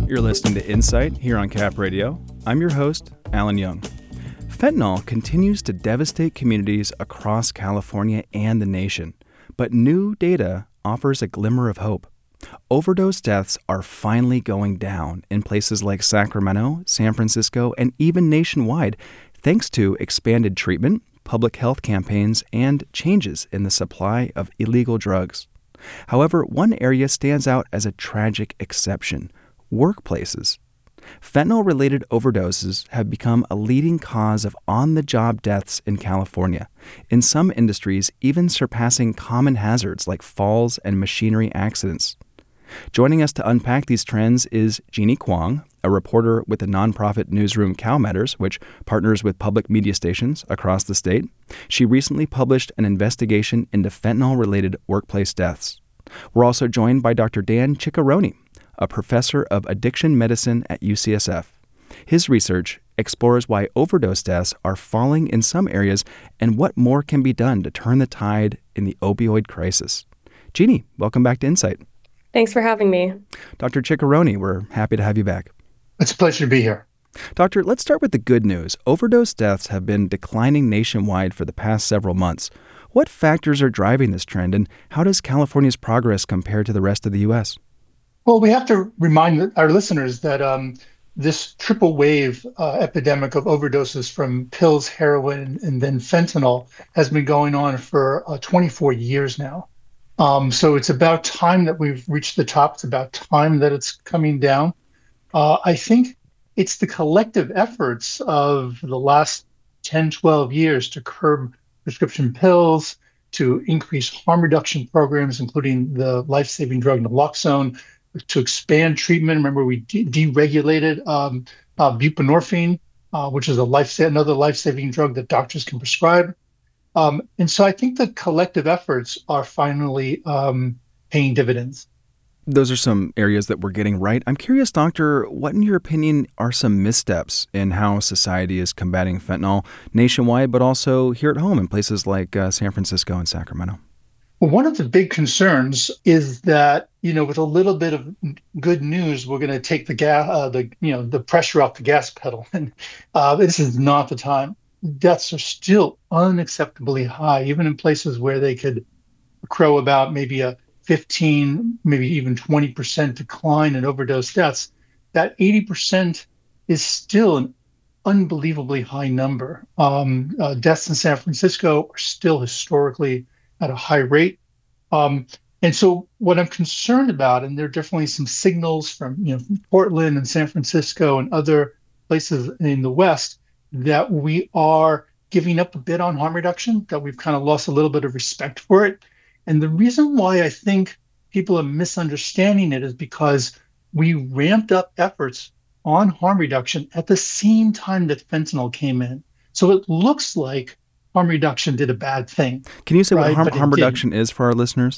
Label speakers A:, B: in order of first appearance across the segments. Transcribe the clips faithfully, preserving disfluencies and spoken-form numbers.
A: You're listening to Insight here on Cap Radio. I'm your host, Alan Young. Fentanyl continues to devastate communities across California and the nation, but new data offers a glimmer of hope. Overdose deaths are finally going down in places like Sacramento, San Francisco, and even nationwide, thanks to expanded treatment, public health campaigns, and changes in the supply of illegal drugs. However, one area stands out as a tragic exception: workplaces. Fentanyl-related overdoses have become a leading cause of on-the-job deaths in California, in some industries even surpassing common hazards like falls and machinery accidents. Joining us to unpack these trends is Jeannie Kwong, a reporter with the nonprofit newsroom CalMatters, which partners with public media stations across the state. She recently published an investigation into fentanyl-related workplace deaths. We're also joined by Doctor Dan Ciccarone, a professor of addiction medicine at U C S F. His research explores why overdose deaths are falling in some areas and what more can be done to turn the tide in the opioid crisis. Jeannie, welcome back to Insight.
B: Thanks for having me.
A: Doctor Ciccarone, we're happy to have you back.
C: It's a pleasure to be here.
A: Doctor, let's start with the good news. Overdose deaths have been declining nationwide for the past several months. What factors are driving this trend, and how does California's progress compare to the rest of the U S?
C: Well, we have to remind our listeners that um, this triple wave uh, epidemic of overdoses from pills, heroin, and then fentanyl has been going on for uh, twenty-four years now. Um, so it's about time that we've reached the top. It's about time that it's coming down. Uh, I think it's the collective efforts of the last ten, twelve years to curb prescription pills, to increase harm reduction programs, including the life-saving drug naloxone, to expand treatment. Remember, we de- deregulated um, uh, buprenorphine, uh, which is a life another life-saving drug that doctors can prescribe. Um, and so I think the collective efforts are finally um, paying dividends.
A: Those are some areas that we're getting right. I'm curious, Doctor, what in your opinion are some missteps in how society is combating fentanyl nationwide, but also here at home in places like uh, San Francisco and Sacramento?
C: Well, one of the big concerns is that, you know, with a little bit of good news, we're going to take the gas, uh, the you know, the pressure off the gas pedal, and uh, this is not the time. Deaths are still unacceptably high, even in places where they could crow about maybe a fifteen, maybe even twenty percent decline in overdose deaths. That eighty percent is still an unbelievably high number. Um, uh, deaths in San Francisco are still historically at a high rate. Um, and so what I'm concerned about, and there are definitely some signals from, you know, from Portland and San Francisco and other places in the West, that we are giving up a bit on harm reduction, that we've kind of lost a little bit of respect for it. And the reason why I think people are misunderstanding it is because we ramped up efforts on harm reduction at the same time that fentanyl came in. So it looks like harm reduction did a bad thing.
A: Can you say
C: right?
A: what harm,
C: But it
A: harm reduction
C: didn't.
A: is for our listeners?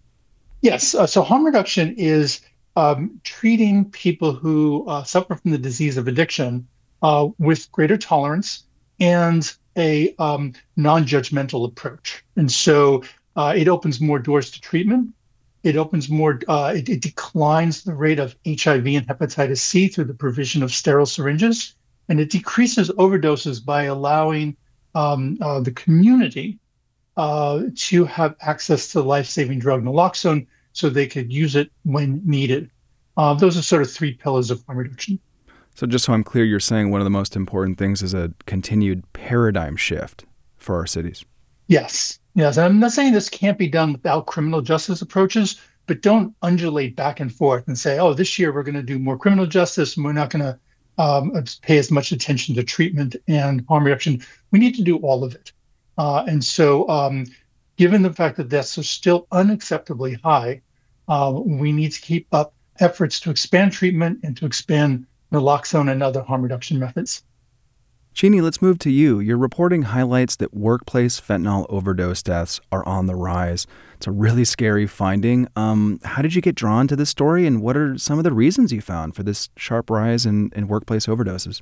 C: Yes. Uh, so harm reduction is um, treating people who uh, suffer from the disease of addiction uh, with greater tolerance and a um, non-judgmental approach. And so uh, it opens more doors to treatment. It opens more, uh, it, it declines the rate of H I V and hepatitis C through the provision of sterile syringes. And it decreases overdoses by allowing um, uh, the community uh, to have access to life-saving drug naloxone so they could use it when needed. Uh, those are sort of three pillars of harm reduction.
A: So just so I'm clear, you're saying one of the most important things is a continued paradigm shift for our cities.
C: Yes. Yes. And I'm not saying this can't be done without criminal justice approaches, but don't undulate back and forth and say, oh, this year we're going to do more criminal justice and we're not going to um, pay as much attention to treatment and harm reduction. We need to do all of it. Uh, and so um, given the fact that deaths are still unacceptably high, uh, we need to keep up efforts to expand treatment and to expand naloxone and other harm reduction methods.
A: Jeannie, let's move to you. Your reporting highlights that workplace fentanyl overdose deaths are on the rise. It's a really scary finding. Um, how did you get drawn to this story, and what are some of the reasons you found for this sharp rise in, in workplace overdoses?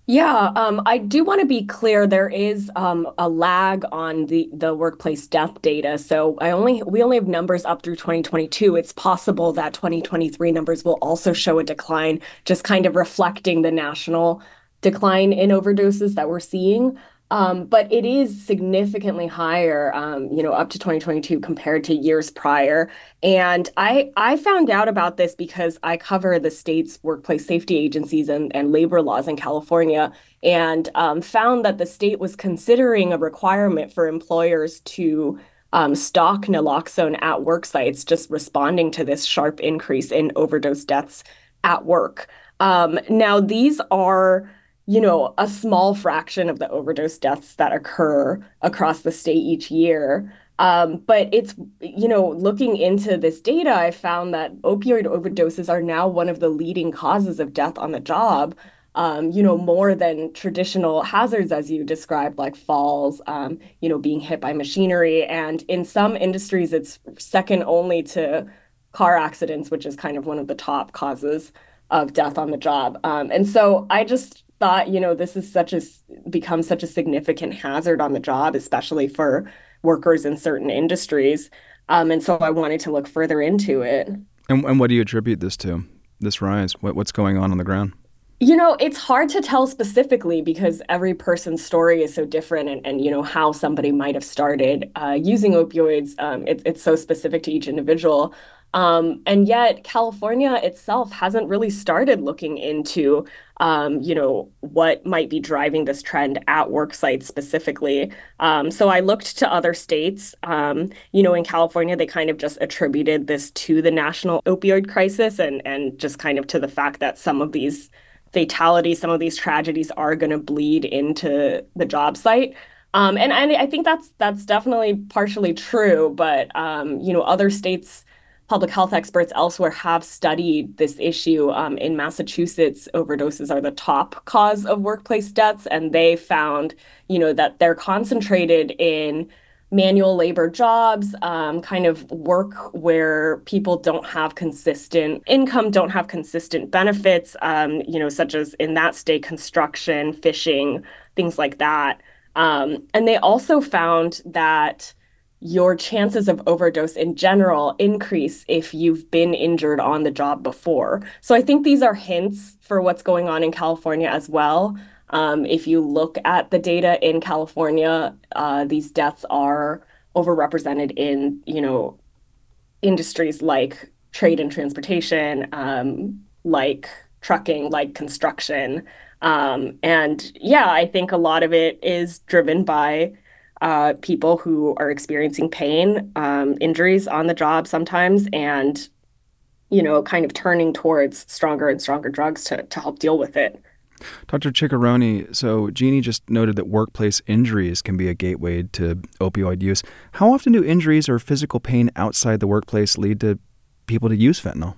B: Yeah, um, I do want to be clear. There is um, a lag on the the workplace death data. So I only we only have numbers up through twenty twenty-two. It's possible that twenty twenty-three numbers will also show a decline, just kind of reflecting the national decline in overdoses that we're seeing. Um, but it is significantly higher, um, you know, up to twenty twenty-two compared to years prior. And I I found out about this because I cover the state's workplace safety agencies and, and labor laws in California, and um, found that the state was considering a requirement for employers to um, stock naloxone at work sites, just responding to this sharp increase in overdose deaths at work. Um, now, these are, you know, a small fraction of the overdose deaths that occur across the state each year. Um, but it's, you know, looking into this data, I found that opioid overdoses are now one of the leading causes of death on the job, um, you know, more than traditional hazards, as you described, like falls, um, you know, being hit by machinery. And in some industries, it's second only to car accidents, which is kind of one of the top causes of death on the job. Um, and so I just thought, you know, this is such a, become such a significant hazard on the job, especially for workers in certain industries. Um, and so I wanted to look further into it.
A: And, and what do you attribute this to, this rise? What, what's going on on the ground?
B: You know, it's hard to tell specifically because every person's story is so different, and, and you know, how somebody might have started uh, using opioids. Um, it, it's so specific to each individual. Um, and yet California itself hasn't really started looking into, um, you know, what might be driving this trend at work sites specifically. Um, so I looked to other states. Um, you know, in California, they kind of just attributed this to the national opioid crisis, and and just kind of to the fact that some of these fatalities, some of these tragedies are going to bleed into the job site. Um, and, and I think that's that's definitely partially true, but um, you know, other states, public health experts elsewhere have studied this issue. Um, in Massachusetts, overdoses are the top cause of workplace deaths, and they found, you know, that they're concentrated in manual labor jobs, um, kind of work where people don't have consistent income, don't have consistent benefits, um, you know, such as in that state, construction, fishing, things like that. Um, and they also found that your chances of overdose in general increase if you've been injured on the job before. So I think these are hints for what's going on in California as well. Um, if you look at the data in California, uh, these deaths are overrepresented in, you know, industries like trade and transportation, um, like trucking, like construction. Um, and yeah, I think a lot of it is driven by uh, people who are experiencing pain, um, injuries on the job sometimes, and, you know, kind of turning towards stronger and stronger drugs to, to help deal with it.
A: Doctor Ciccarone, so Jeannie just noted that workplace injuries can be a gateway to opioid use. How often do injuries or physical pain outside the workplace lead to people to use fentanyl?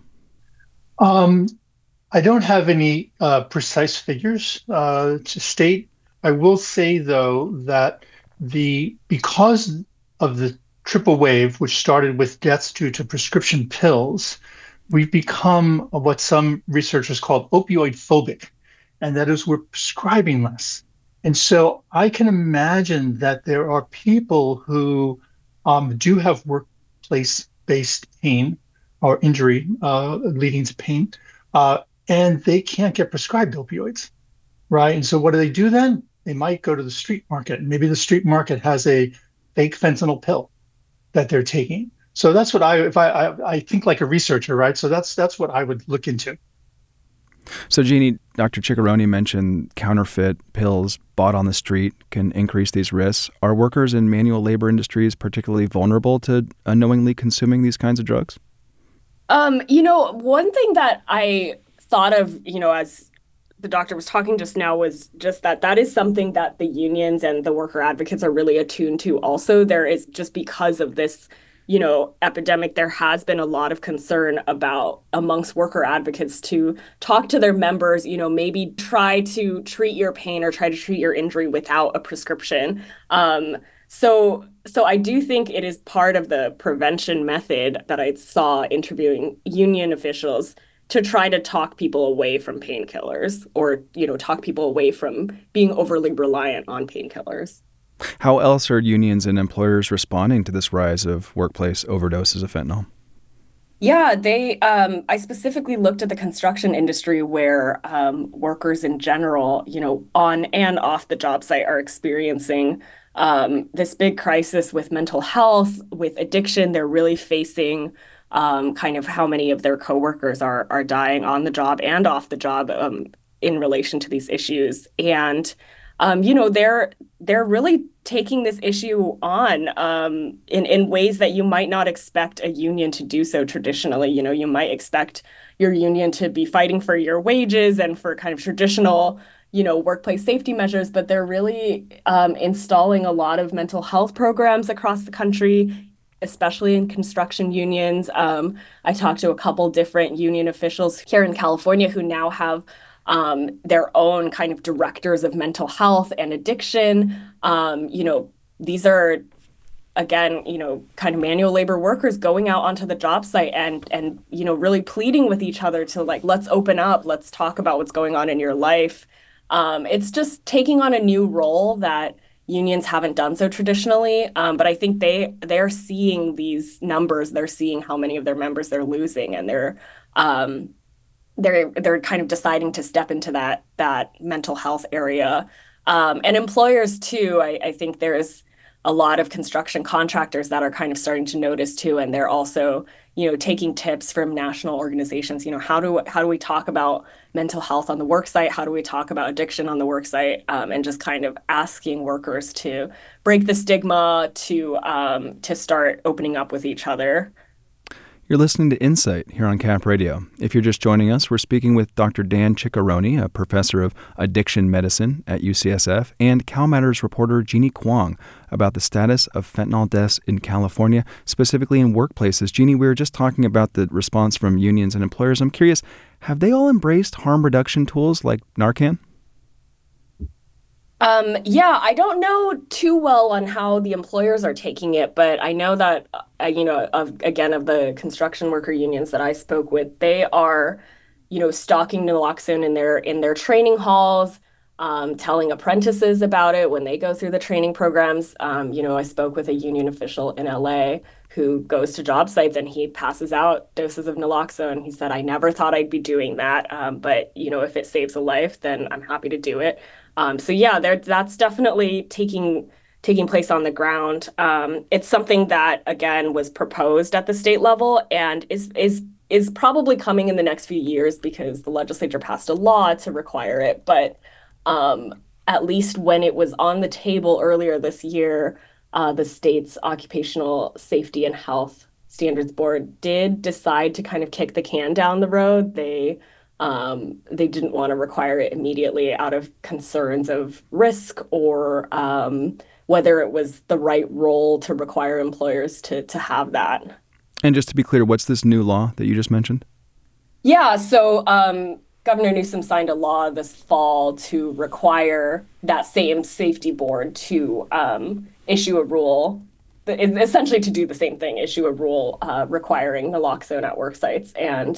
C: Um, I don't have any uh, precise figures uh, to state. I will say, though, that the because of the triple wave, which started with deaths due to prescription pills, we've become what some researchers call opioid phobic, and that is we're prescribing less. And so I can imagine that there are people who um, do have workplace-based pain or injury uh, leading to pain, uh, and they can't get prescribed opioids, right? And so what do they do then? They might go to the street market. Maybe the street market has a fake fentanyl pill that they're taking. So that's what I, if I, I, I think like a researcher, right? So that's that's what I would look into.
A: So, Jeannie, Doctor Ciccarone mentioned counterfeit pills bought on the street can increase these risks. Are workers in manual labor industries particularly vulnerable to unknowingly consuming these kinds of drugs?
B: Um, you know, one thing that I thought of, you know, as the doctor was talking just now was just that that is something that the unions and the worker advocates are really attuned to. Also, there is just because of this, you know, epidemic, there has been a lot of concern about amongst worker advocates to talk to their members, you know, maybe try to treat your pain or try to treat your injury without a prescription. Um, so so I do think it is part of the prevention method that I saw interviewing union officials to try to talk people away from painkillers or, you know, talk people away from being overly reliant on painkillers.
A: How else are unions and employers responding to this rise of workplace overdoses of fentanyl?
B: Yeah, they, um, I specifically looked at the construction industry where um, workers in general, you know, on and off the job site are experiencing um, this big crisis with mental health, with addiction. They're really facing um, kind of how many of their coworkers are are dying on the job and off the job um, in relation to these issues. And um, you know, they're they're really taking this issue on um, in in ways that you might not expect a union to do so traditionally. You know, you might expect your union to be fighting for your wages and for kind of traditional, you know, workplace safety measures, but they're really um, installing a lot of mental health programs across the country, especially in construction unions. Um, I talked to a couple different union officials here in California who now have um, their own kind of directors of mental health and addiction. Um, you know, these are, again, you know, kind of manual labor workers going out onto the job site and and you know, really pleading with each other to like, let's open up, let's talk about what's going on in your life. Um, it's just taking on a new role that unions haven't done so traditionally. Um, but I think they they're seeing these numbers, they're seeing how many of their members they're losing, and they're um, they're they're kind of deciding to step into that that mental health area. Um, and employers too, I, I think there's a lot of construction contractors that are kind of starting to notice too, and they're also, you know, taking tips from national organizations. You know, how do how do we talk about mental health on the work site? How do we talk about addiction on the work site? Um, and just kind of asking workers to break the stigma, to um, to start opening up with each other.
A: You're listening to Insight here on Cap Radio. If you're just joining us, we're speaking with Doctor Dan Ciccarone, a professor of addiction medicine at U C S F, and CalMatters reporter Jeannie Kwong about the status of fentanyl deaths in California, specifically in workplaces. Jeannie, we were just talking about the response from unions and employers. I'm curious, have they all embraced harm reduction tools like Narcan?
B: Um, yeah, I don't know too well on how the employers are taking it, but I know that, uh, you know, of, again, of the construction worker unions that I spoke with, they are, you know, stocking naloxone in their in their training halls, um, telling apprentices about it when they go through the training programs. Um, you know, I spoke with a union official in L A who goes to job sites and he passes out doses of naloxone. He said, "I never thought I'd be doing that, um, but you know, if it saves a life, then I'm happy to do it." Um, so yeah, there that's definitely taking taking place on the ground. Um, it's something that again was proposed at the state level and is is is probably coming in the next few years because the legislature passed a law to require it. But um, at least when it was on the table earlier this year, uh, the state's Occupational Safety and Health Standards Board did decide to kind of kick the can down the road. They Um, they didn't want to require it immediately out of concerns of risk or um, whether it was the right role to require employers to to have that.
A: And just to be clear, what's this new law that you just mentioned?
B: Yeah, so um, Governor Newsom signed a law this fall to require that same safety board to um, issue a rule, essentially to do the same thing, issue a rule uh, requiring naloxone at work sites. And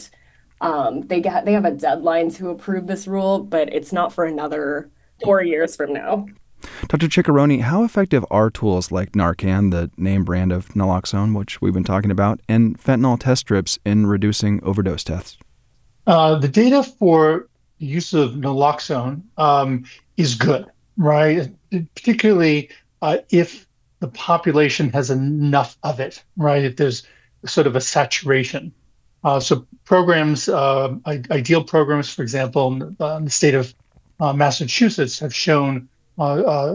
B: Um, they get they have a deadline to approve this rule, but it's not for another four years from now.
A: Doctor Ciccarone, how effective are tools like Narcan, the name brand of naloxone, which we've been talking about, and fentanyl test strips in reducing overdose deaths?
C: Uh, the data for the use of naloxone um, is good, right? Particularly uh, if the population has enough of it, right? If there's sort of a saturation. Uh, so programs, uh, ideal programs, for example, uh, in the state of uh, Massachusetts have shown uh, uh,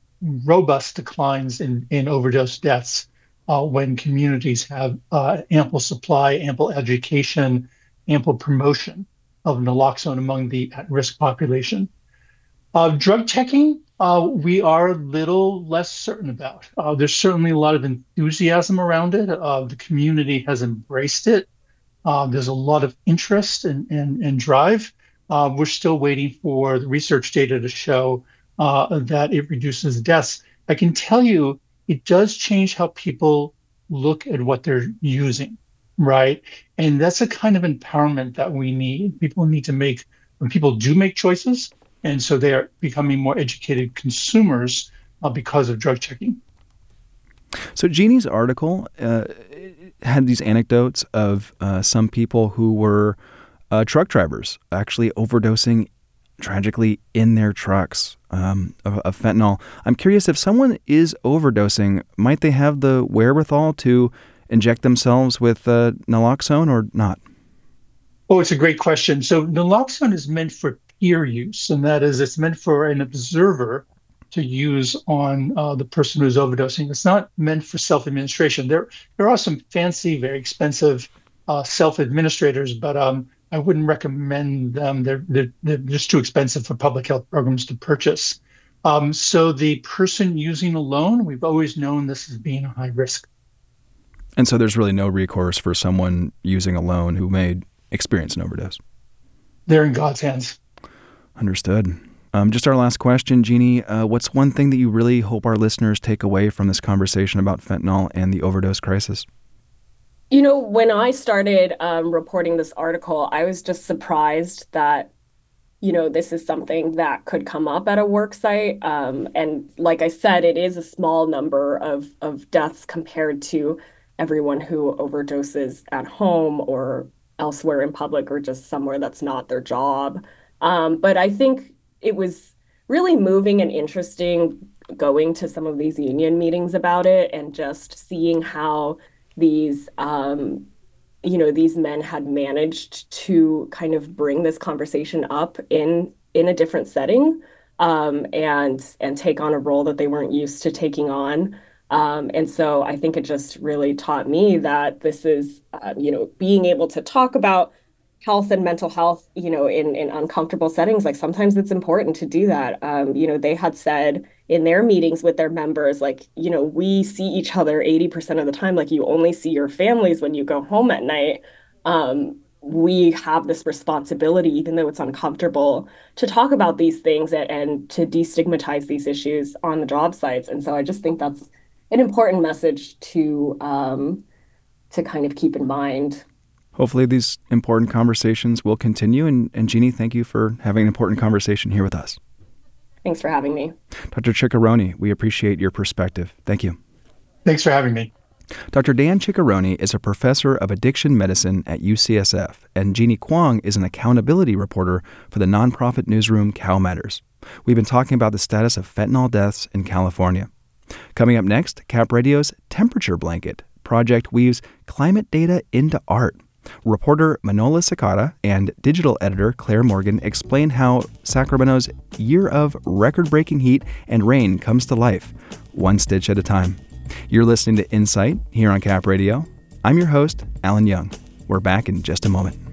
C: robust declines in, in overdose deaths uh, when communities have uh, ample supply, ample education, ample promotion of naloxone among the at-risk population. Uh, drug checking, uh, we are a little less certain about. Uh, there's certainly a lot of enthusiasm around it. Uh, the community has embraced it. Uh, there's a lot of interest and, and, and drive. Uh, we're still waiting for the research data to show uh, that it reduces deaths. I can tell you it does change how people look at what they're using. right? And that's a kind of empowerment that we need. People need to make, when people do make choices, and so they are becoming more educated consumers uh, because of drug checking.
A: So Jeannie's article uh, had these anecdotes of uh, some people who were uh, truck drivers actually overdosing tragically in their trucks um, of, of fentanyl. I'm curious, if someone is overdosing, might they have the wherewithal to inject themselves with uh, naloxone or not?
C: Oh, it's a great question. So naloxone is meant for peer use, and that is it's meant for an observer to use on uh, the person who's overdosing. It's not meant for self-administration. There, there are some fancy, very expensive uh, self-administrators, but um, I wouldn't recommend them. They're, they're, they're just too expensive for public health programs to purchase. Um, so the person using alone, we've always known this as being a high risk.
A: And so there's really no recourse for someone using alone who may experience an overdose.
C: They're in God's hands.
A: Understood. Um, just our last question, Jeannie. Uh, what's one thing that you really hope our listeners take away from this conversation about fentanyl and the overdose crisis?
B: You know, when I started um, reporting this article, I was just surprised that, you know, this is something that could come up at a work site. Um, and like I said, it is a small number of, of deaths compared to everyone who overdoses at home or elsewhere in public or just somewhere that's not their job. Um, but I think it was really moving and interesting going to some of these union meetings about it and just seeing how these, um, you know, these men had managed to kind of bring this conversation up in in a different setting um, and and take on a role that they weren't used to taking on. Um, and so I think it just really taught me that this is, uh, you know, being able to talk about health and mental health, you know, in, in uncomfortable settings. Like sometimes it's important to do that. Um, you know, they had said in their meetings with their members, like, you know, we see each other eighty percent of the time. Like you only see your families when you go home at night. Um, we have this responsibility, even though it's uncomfortable, to talk about these things and, and to destigmatize these issues on the job sites. And so I just think that's an important message to um, to kind of keep in mind.
A: Hopefully these important conversations will continue. And, and Jeannie, thank you for having an important conversation here with us.
B: Thanks for having me.
A: Doctor Ciccarone, we appreciate your perspective. Thank you.
C: Thanks for having me.
A: Doctor Dan Ciccarone is a professor of addiction medicine at U C S F, and Jeannie Kwong is an accountability reporter for the nonprofit newsroom CalMatters. We've been talking about the status of fentanyl deaths in California. Coming up next, Cap Radio's Temperature Blanket project weaves climate data into art. Reporter Manola Sakata and digital editor Claire Morgan explain how Sacramento's year of record-breaking heat and rain comes to life, one stitch at a time. You're listening to Insight here on Cap Radio. I'm your host, Alan Young. We're back in just a moment.